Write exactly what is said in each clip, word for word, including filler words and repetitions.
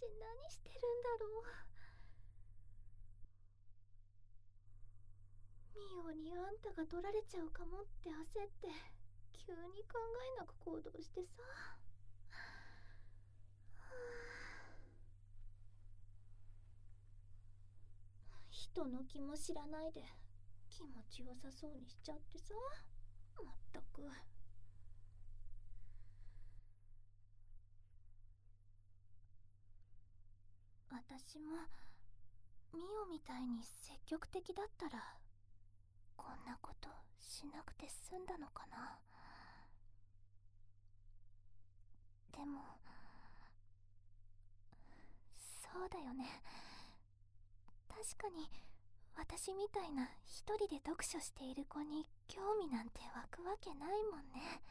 何してるんだろう。ミオにあんたが取られちゃうかもって焦って急に考えなく行動してさ。人の気も知らないで気持ちよさそうにしちゃってさ。まったく。私もミオみたいに積極的だったらこんなことしなくて済んだのかな。でもそうだよね。確かに私みたいな一人で読書している子に興味なんて湧くわけないもんね。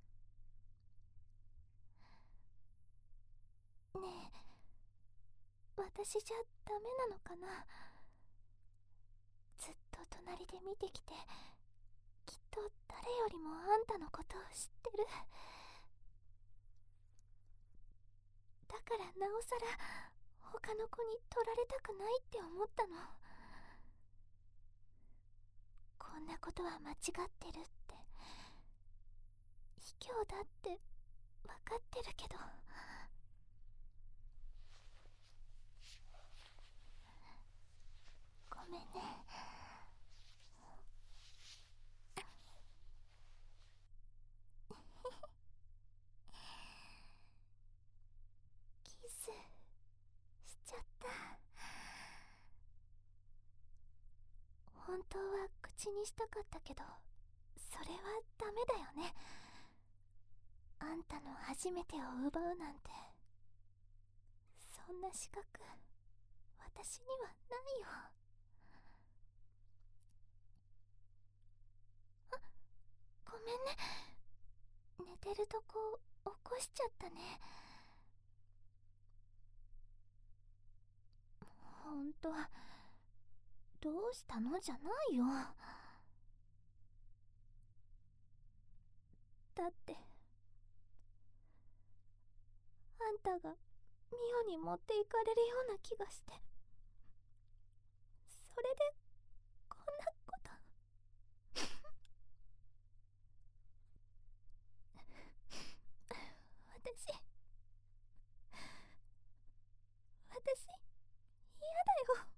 ねえ、私じゃダメなのかな。ずっと隣で見てきてきっと誰よりもあんたのことを知ってる。だからなおさら他の子に取られたくないって思ったの。こんなことは間違ってるって卑怯だって分かってるけど。ごめんね。キスしちゃった。本当は口にしたかったけどそれはダメだよね。あんたの初めてを奪うなんてそんな資格私にはないよ。あ、ごめんね。寝てるとこ起こしちゃったね。ほんとどうしたのじゃないよ。だってあんたがミオに持っていかれるような気がして、それでこんなこと私私嫌だよ。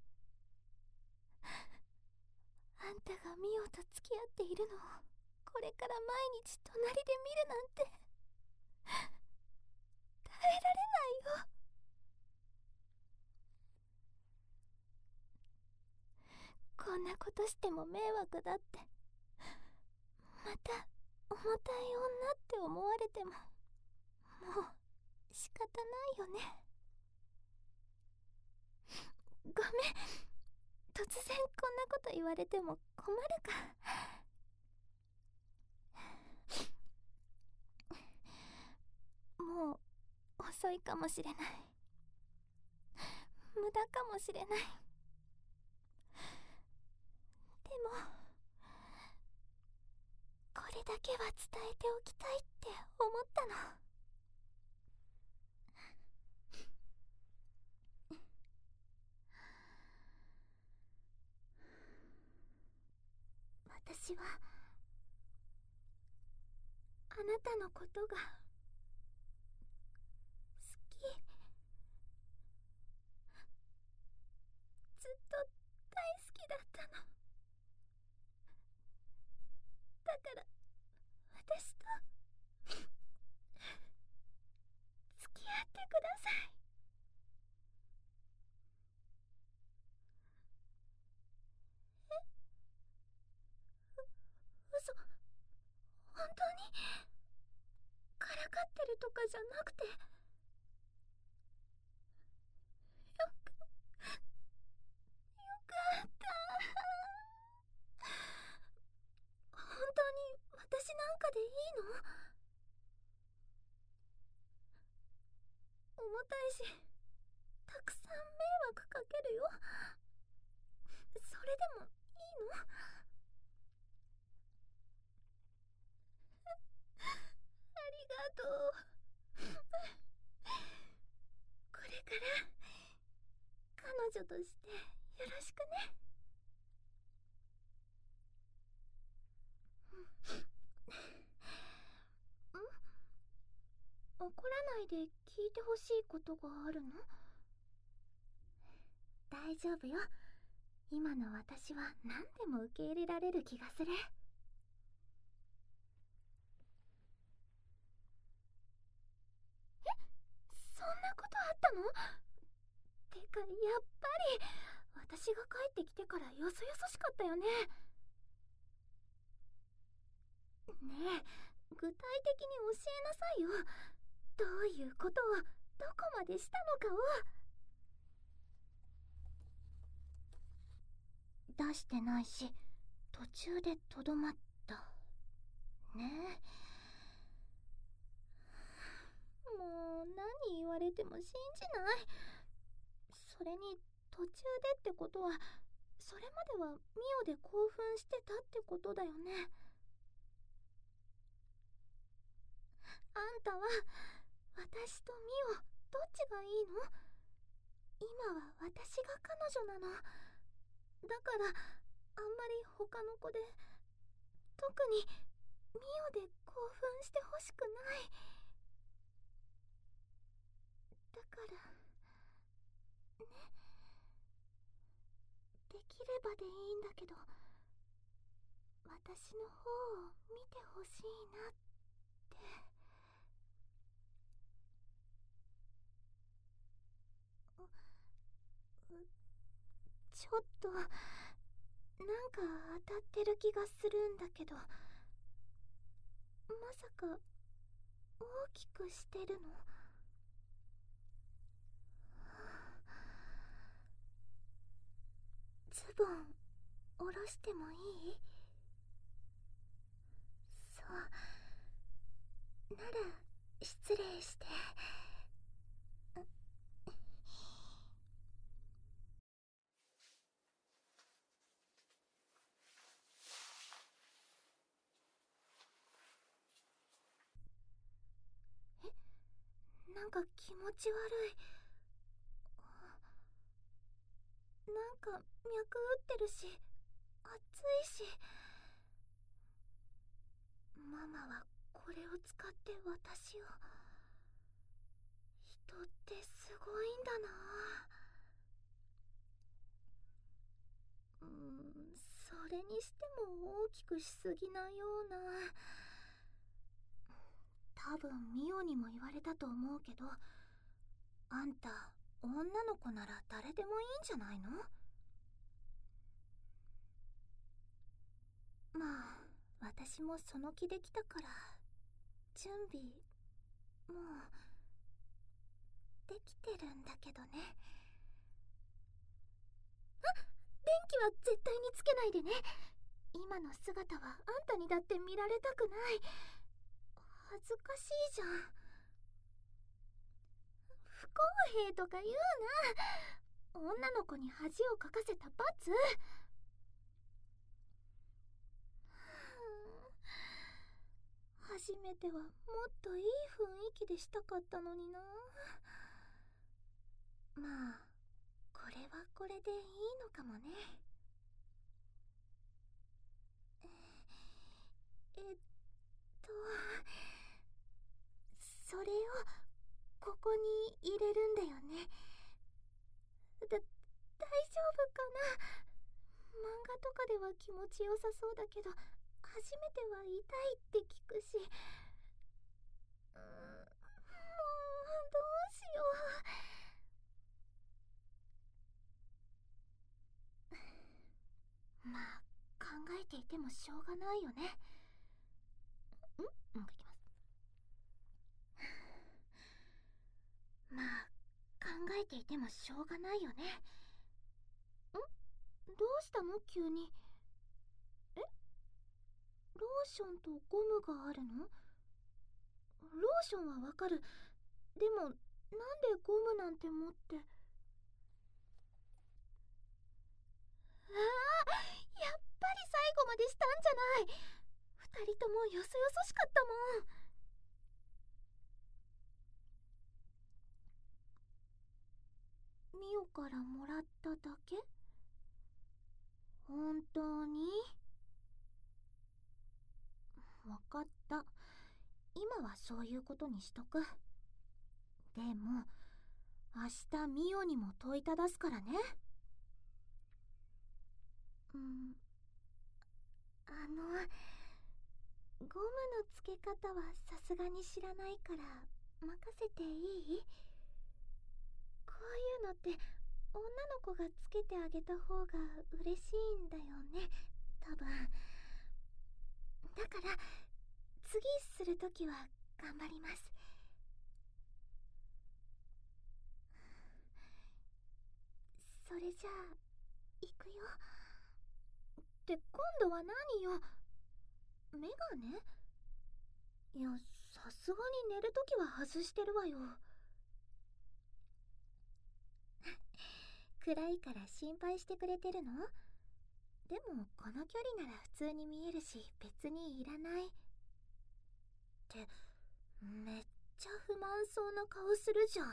あんたがミオと付き合っているのをこれから毎日隣で見るなんて耐えられないよ。こんなことしても迷惑だってまた重たい女って思われてももう仕方ないよね。ごめん、突然こんなこと言われても困るか。もう遅いかもしれない。無駄かもしれない。でもこれだけは伝えておきたいって思ったの。私はあなたのことが好き。ずっと大好きだったの。だから私と付き合ってください。え、う、嘘、本当にからかってるとかじゃなくて。よくよかった。本当に私なんかでいいの？重たいしたくさん迷惑かけるよ。それでもいいの？ありがとう。これから内で聞いてほしいことがあるの？大丈夫よ。今の私は何でも受け入れられる気がする。え、そんなことあったの？てか、やっぱり私が帰ってきてからよそよそしかったよね。ねえ、具体的に教えなさいよ。どういうことを、どこまでしたのかを。出してないし、途中でとどまったね。もう何言われても信じない。それに途中でってことは、それまではミオで興奮してたってことだよね。あんたは私とミオどっちがいいの？今は私が彼女なの。だからあんまり他の子で、特にミオで興奮してほしくない。だからね、できればでいいんだけど、私の方を見てほしいなって。ちょっとなんか当たってる気がするんだけど、まさか大きくしてるの？ズボン下ろしてもいい？そうなら失礼して。え、なんか気持ち悪い。なんか脈打ってるし、熱いし。ママはこれを使って私を。人ってすごいんだな。うーん、それにしても大きくしすぎなような。多分ミオにも言われたと思うけど、あんた女の子なら誰でもいいんじゃないの？まあ私もその気で来たから、準備もうできてるんだけどね。あ、電気は絶対につけないでね。今の姿はあんたにだって見られたくない。恥ずかしいじゃん。不公平とか言うな。女の子に恥をかかせた罰。初めてはもっといい雰囲気でしたかったのにな。まあこれはこれでいいのかもね。えっとそれをここに入れるんだよね。だ、大丈夫かな？漫画とかでは気持ちよさそうだけど、初めては痛いって聞くし。うーん、もうどうしよう。まあ考えていてもしょうがないよね。ん？もう一回いきます。まあ考えていてもしょうがないよね。ん？どうしたの急に。え？ローションとゴムがあるの？ローションはわかる。でもなんでゴムなんて持って。ああ、やっぱり最後までしたんじゃない。二人ともよそよそしかったもん。ミオからもらっただけ？本当に？わかった。今はそういうことにしとく。 でも明日ミオにも問いただすからね。うん、あのゴムの付け方はさすがに知らないから任せていい？こういうのって女の子がつけてあげた方が嬉しいんだよね、多分。だから次するときは頑張ります。それじゃあ行くよ。って今度は何よ？メガネ？いや、さすがに寝るときは外してるわよ。暗いから心配してくれてるの？でもこの距離なら普通に見えるし別にいらない。ってめっちゃ不満そうな顔するじゃん。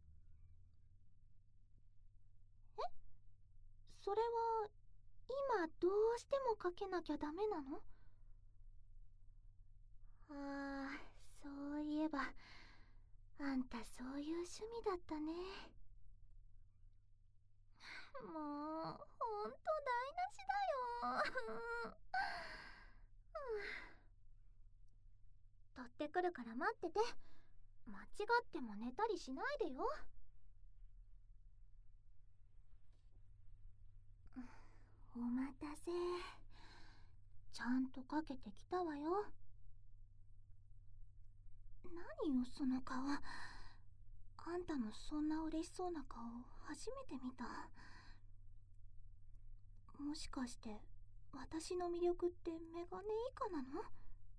え？それは今どうしてもかけなきゃダメなの？ああ、そういえばあんたそういう趣味だったね。もうほんと台無しだよ。取ってくるから待ってて。間違っても寝たりしないでよ。お待たせ。ちゃんとかけてきたわよ。何よその顔。あんたのそんな嬉しそうな顔初めて見た。もしかして私の魅力ってメガネ以下なの？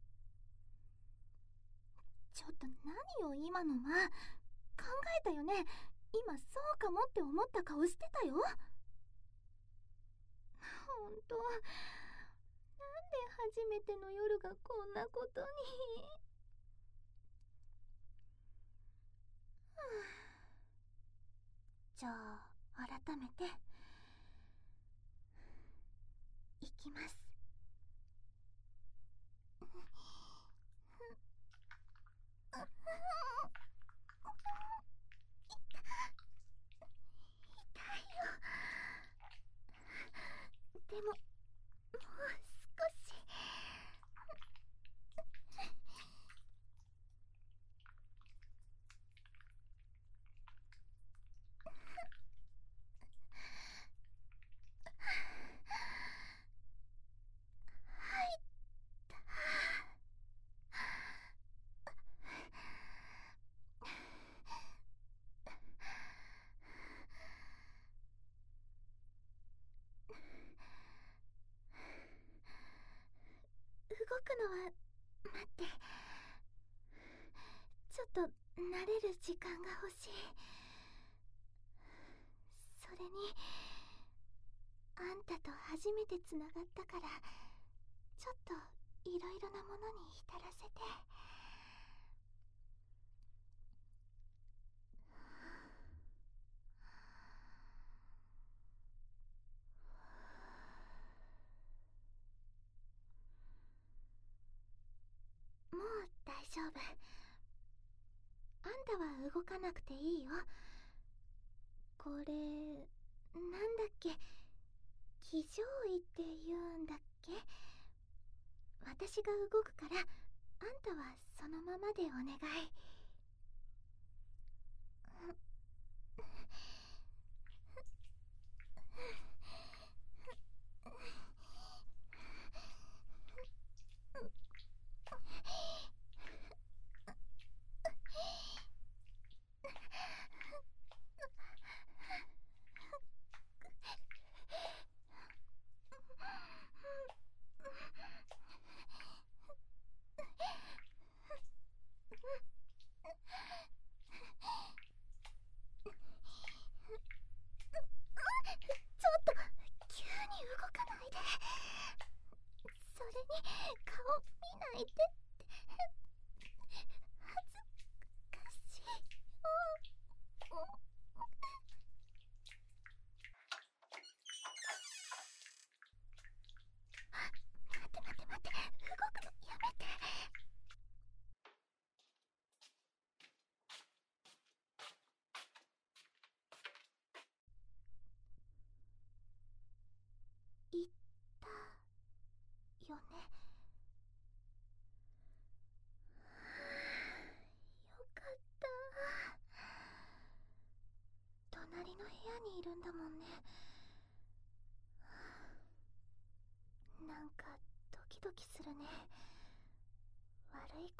ちょっと何よ今の間。考えたよね。今そうかもって思った顔してたよ。ほんとなんで初めての夜がこんなことに。じゃあ改めていきます。痛いよ。でももう少し。動くのは待って。ちょっと慣れる時間が欲しい。それにあんたと初めてつながったからちょっといろいろなものに浸らせて。もう大丈夫。あんたは動かなくていいよ。これなんだっけ、騎乗位って言うんだっけ。私が動くからあんたはそのままでお願い。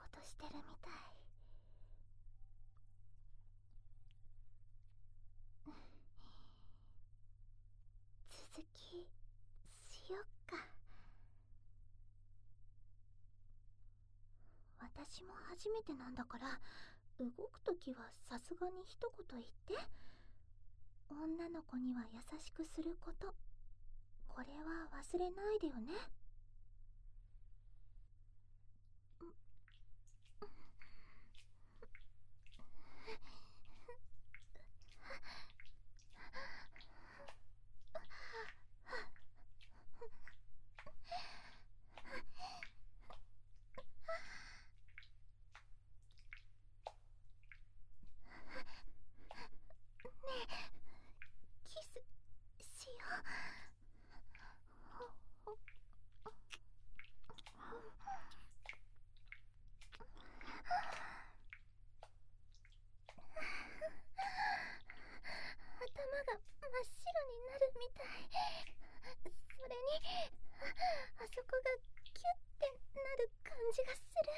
としてるみたい。続きしよっか。私も初めてなんだから、動くときはさすがに一言言って。女の子には優しくすること、これは忘れないでよね。キスしよう。頭が真っ白になるみたい。それにあそこがキュッてなる感じがする。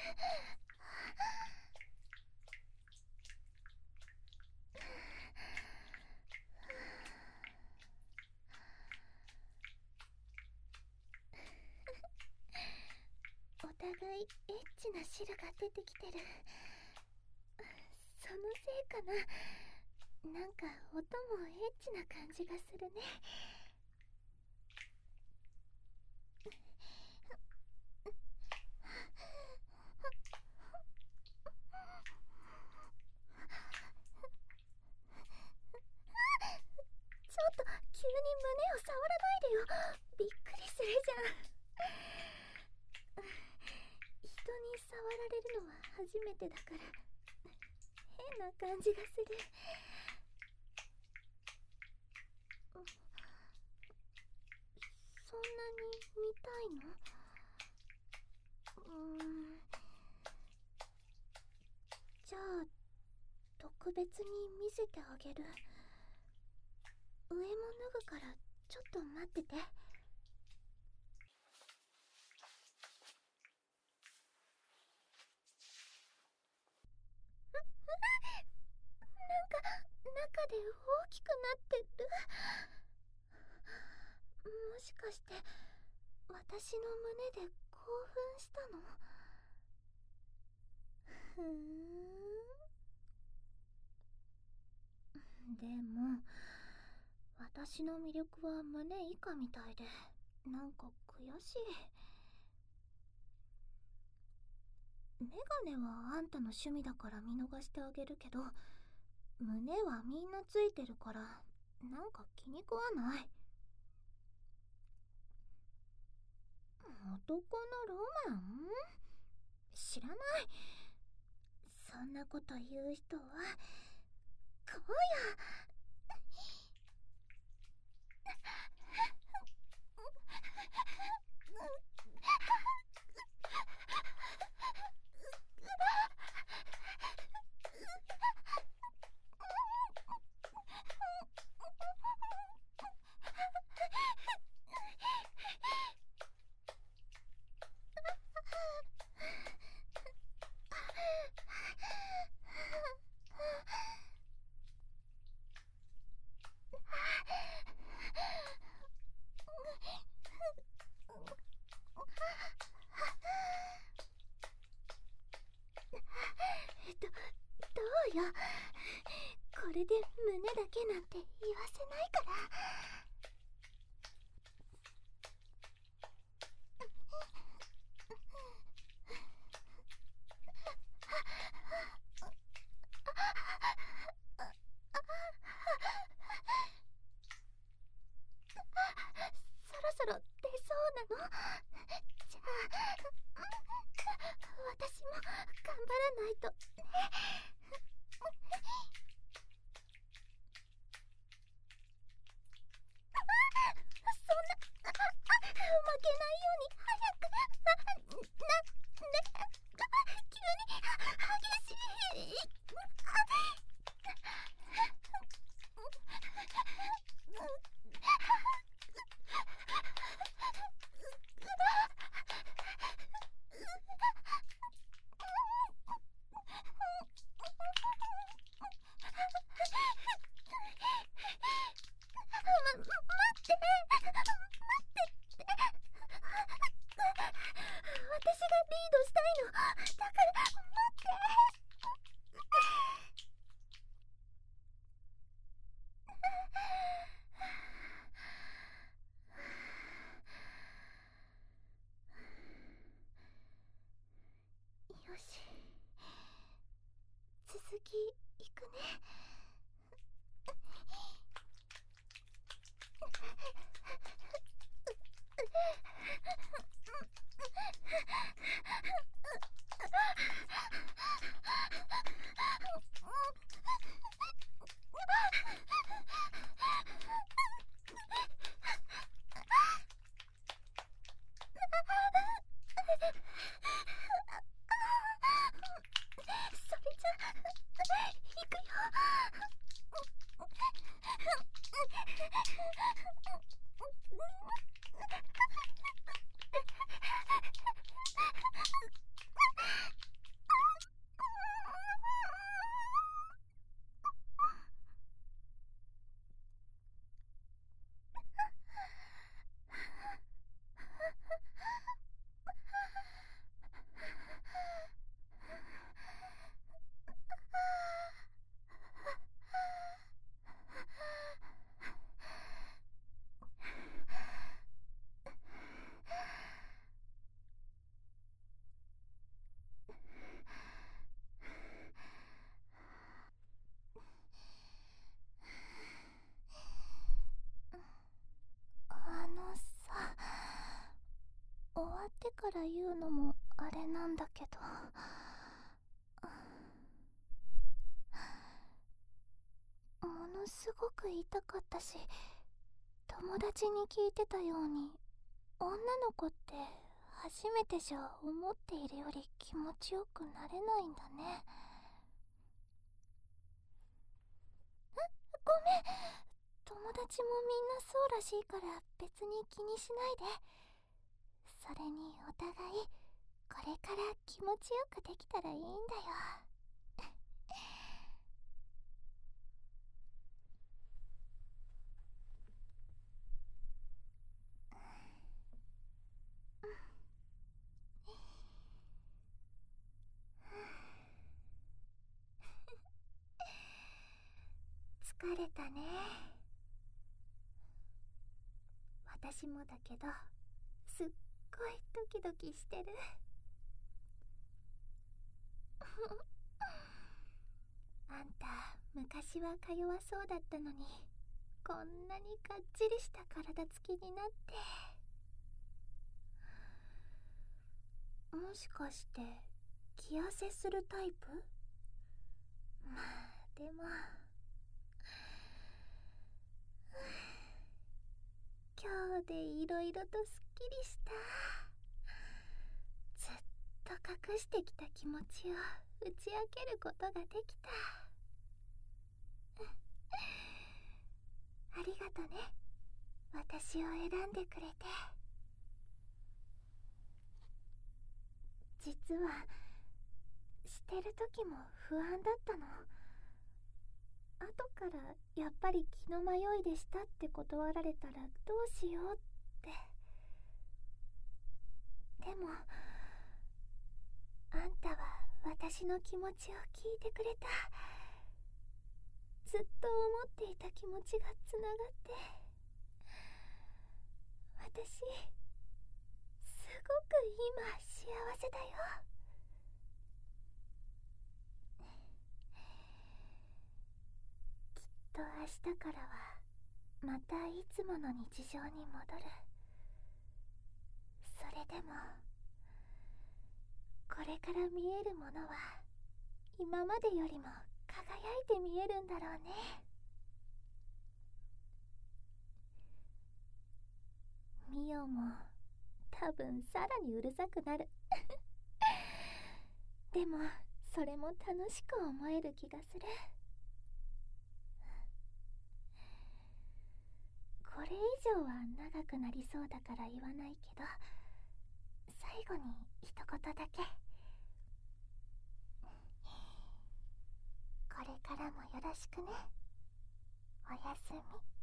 お互いエッチな汁が出てきてる。そのせいかな。なんか音もエッチな感じがするね。ちょっと急に胸を触らないでよ。びっくりするじゃん。人に触られるのは初めてだから変な感じがする。そんなに見たいの？うーん。じゃあ特別に見せてあげる。上も脱ぐからちょっと待ってて。なんか中で大きくなってる。もしかして私の胸で興奮したの？ふーん。でも私の魅力は胸以下みたいで、なんか悔しい。メガネはあんたの趣味だから見逃してあげるけど、胸はみんなついてるからなんか気に食わない。男のロマン？知らない。そんなこと言う人はこうよ。ど、どうよ。これで胸だけなんて言わせないから。そろそろ出そうなの？じゃあ私も頑張らないとね。そんな負けないように早く。な、ね、急に激しい。 くね。それじゃ行くよ。あのさ、終わってから言うのもあれなんだけど、ものすごく痛かったし、友達に聞いてたように女の子って初めてじゃ思っているより気持ちよくなれないんだね。ごめん、友達もみんなそうらしいから別に気にしないで。それにお互いこれから気持ちよくできたらいいんだよ。疲れたね。私もだけど、すっごいドキドキしてる。あんた昔はか弱そうだったのに、こんなにかっちりした体つきになって。もしかして気痩せするタイプ？まあでも今日でいろいろとすっきりした。ずっと隠してきた気持ちを打ち明けることができた。ありがとね、私を選んでくれて。実はしてる時も不安だったの。後からやっぱり気の迷いでしたって断られたらどうしようって。でもあんたは私の気持ちを聞いてくれた。ずっと思っていた気持ちがつながって、私すごく今幸せだよ。きっと明日からはまたいつもの日常に戻る。それでもこれから見えるものは今までよりも輝いて見えるんだろうね。ミオも多分さらにうるさくなる。でもそれも楽しく思える気がする。これ以上は長くなりそうだから言わないけど、最後に一言だけ。これからもよろしくね。おやすみ。